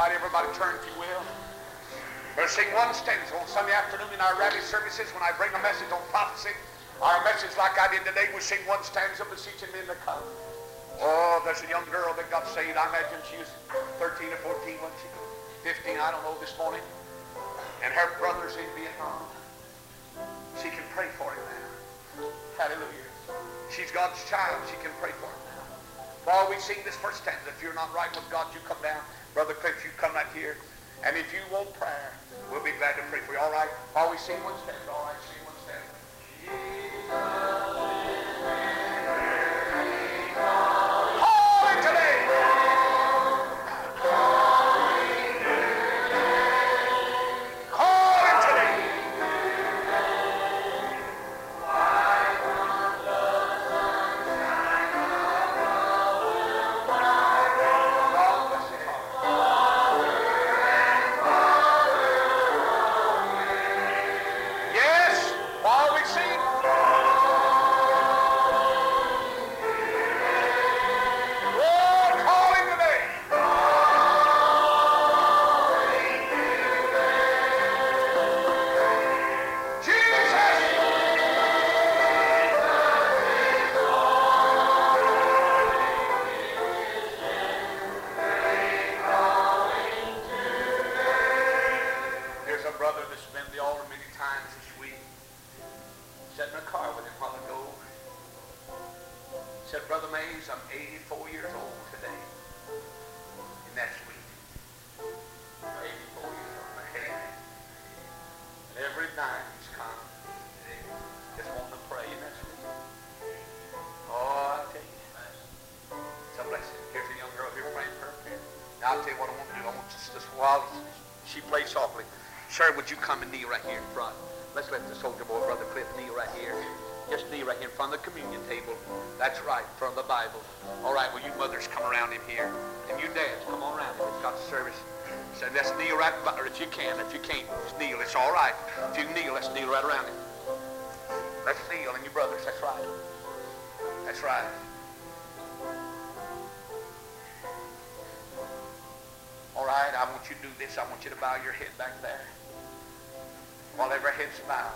right, everybody turn if you will. We'll sing one stanza on Sunday afternoon in our rally services when I bring a message on prophecy. Our message like I did today, we sing one stanza beseeching men to come. Oh, there's a young girl that got saved. I imagine she was 13 or 14 when she 15, I don't know, this morning. And her brother's in Vietnam. She can pray for him now. Hallelujah. She's God's child. She can pray for him now. While we sing this first stanza, if you're not right with God, you come down. Brother Cliff, you come right here. And if you want prayer, we'll be glad to pray for you. All right? While we sing one stanza, all right, sing one stanza. Holy today! Would you come and kneel right here in front? Let's let the soldier boy, Brother Cliff, kneel right here. Just kneel right here in front of the communion table. That's right, in front of the Bible. All right, well, you mothers come around him here. And you dads, come on around him. It's got the service. So let's kneel right, or if you can. If you can't, just kneel. It's all right. If you can kneel, let's kneel right around him. Let's kneel, and you brothers, that's right. That's right. All right, I want you to do this. I want you to bow your head back there. While every head's bowed.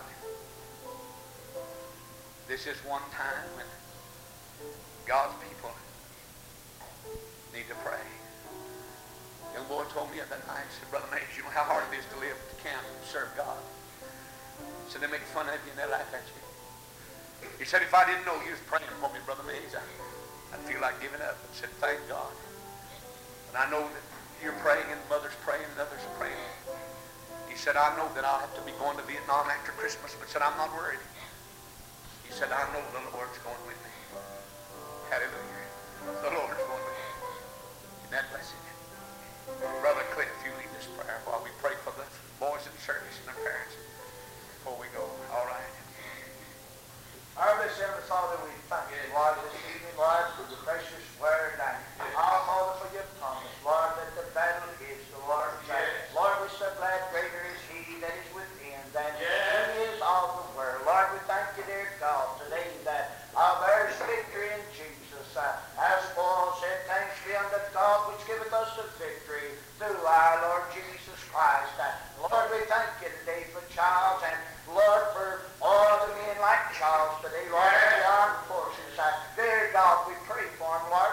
This is one time when God's people need to pray. A young boy told me that night, he said, Brother Mays, you know how hard it is to live at the camp and serve God. So they make fun of you and they laugh at you. He said, if I didn't know you was praying for me, Brother Mays, I'd feel like giving up. I said, thank God. And I know that you're praying and mother's praying and others are praying. He said, I know that I'll have to be going to Vietnam after Christmas, but said, I'm not worried. He said, I know the Lord's going with me. Hallelujah. The Lord's going with me. Isn't that blessed? Brother Cliff, you lead this prayer while we pray for the boys in service and their parents before we go. All right. Our blessed Heavenly Father, we thank you, Lord, this evening, Lord, for the precious word. And our Father, for your promise, Lord, that the battle is the Lord's battle. Lord, we're so glad greater is he that is within than he is of the world. Lord, we thank you, dear God, today that there's victory in Jesus. As Paul said, thanks be unto God which giveth us the victory through our Lord Jesus Christ. Lord, we thank you today for Charles, and Lord, for all the men like Charles today, Lord, in the armed forces. Dear God, we pray for him, Lord.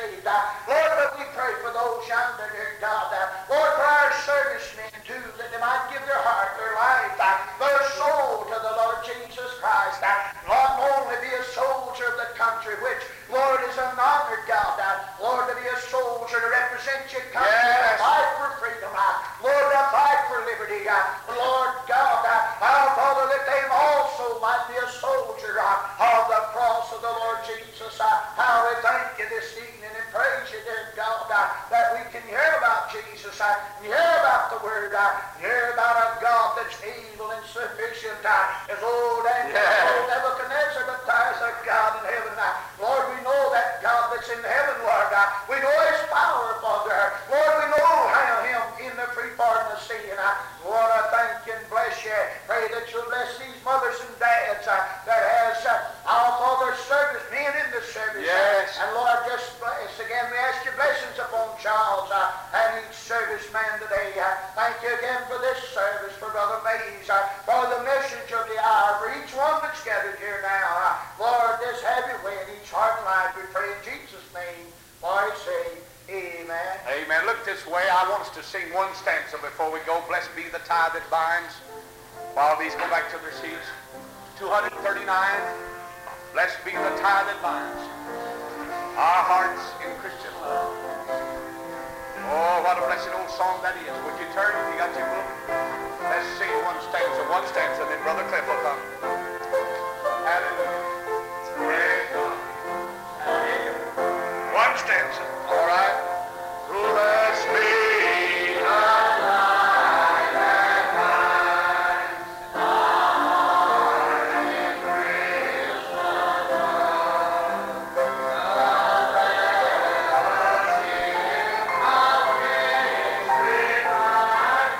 saved. Lord, but we pray for those yonder, dear God. Lord, for our servicemen too, that they might give their heart, their life, their soul to the Lord Jesus Christ. Not only be a soldier of the country, which, Lord, is an honor, God. Lord, to be a soldier to represent your country, to fight for freedom. Lord, to fight for liberty. Lord God, our Father, that they also might be a soldier of the cross of the Lord Jesus. How we thank you this evening and praise you, dear God, that we can hear about Jesus, hear about the Word, hear about a God that's able and sufficient, as old and old Nebuchadnezzar, but there's a God in heaven. Lord, we know that God that's in heaven, Lord. We know His power, Father. Lord, we know Him in the free pardon of sin. Lord, I thank you and bless you. Pray that you'll bless these mothers and dads that has our Father service, men in the service. Yes. And Lord, just bless again. We ask your blessings upon Charles and each serviceman today. Thank you again for this service, for Brother Mays, for the message of the hour, for each one that's gathered here now. Lord, this have your way in each heart and life. We pray in Jesus' name. For His sake. Amen. Amen. Look this way. I want us to sing one stanza before we go. Blessed be the tie that binds. While these go back to their seats. 239. Blessed be the tie that binds our hearts in Christian love. Oh, what a blessed old song that is. Would you turn if you got your book? Let's sing one stanza, then Brother Cliff will come. Hallelujah. Praise God. One stanza. All right. Blessed be the tie that binds our heart in Christian love. The fellowship of ministry life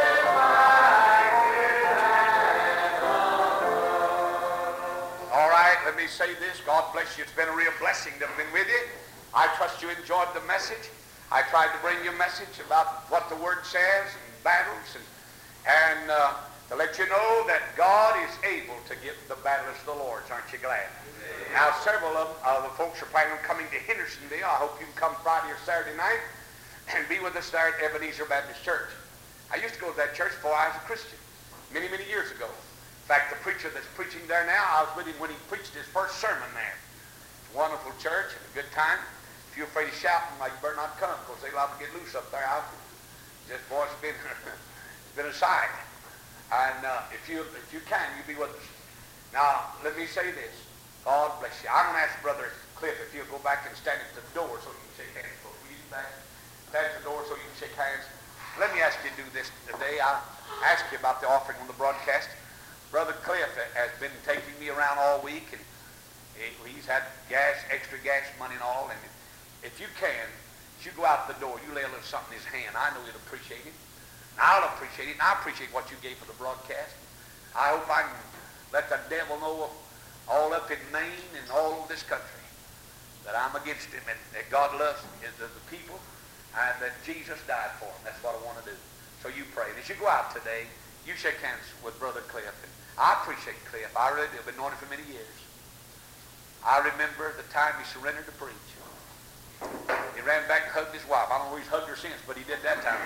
is all right, let me say this. God bless you. It's been a real blessing to have been with you. I trust you enjoyed the message. I tried to bring you a message about what the Word says and battles and to let you know that God is able to give the battle to the Lord's. Aren't you glad? Amen. Now, several of the folks are planning on coming to Hendersonville. I hope you can come Friday or Saturday night and be with us there at Ebenezer Baptist Church. I used to go to that church before I was a Christian, many, many years ago. In fact, the preacher that's preaching there now, I was with him when he preached his first sermon there. It's a wonderful church and a good time. If you're afraid of shouting, like, you better not come, because they're liable to get loose up there. Just, boy, it's been a sight. And if you can, you be with us. Now, let me say this. God bless you. I'm going to ask Brother Cliff if you'll go back and stand at the door so you can shake hands. Will you do that? Stand at the door so you can shake hands. Let me ask you to do this today. I asked you about the offering on the broadcast. Brother Cliff has been taking me around all week, and he's had extra gas money and all, and if you can, as you go out the door, you lay a little something in his hand. I know he'll appreciate it. And I'll appreciate it, and I appreciate what you gave for the broadcast. I hope I can let the devil know all up in Maine and all over this country that I'm against him and that God loves the people and that Jesus died for him. That's what I want to do. So you pray. And as you go out today, you shake hands with Brother Cliff. And I appreciate Cliff. I really do. I've been knowing him for many years. I remember the time he surrendered to preach. He ran back and hugged his wife. I don't know if he's hugged her since, but he did that time.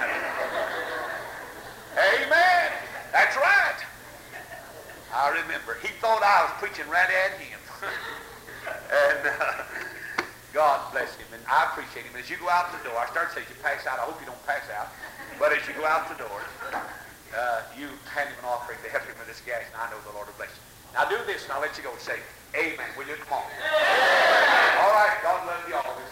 Amen. That's right. I remember. He thought I was preaching right at him. And God bless him. And I appreciate him. As you go out the door, I start to say, as you pass out, I hope you don't pass out. But as you go out the door, you hand him an offering to help him with this gas, and I know the Lord will bless you. Now do this, and I'll let you go and say, amen. Will you? Come on. All right. God love you all.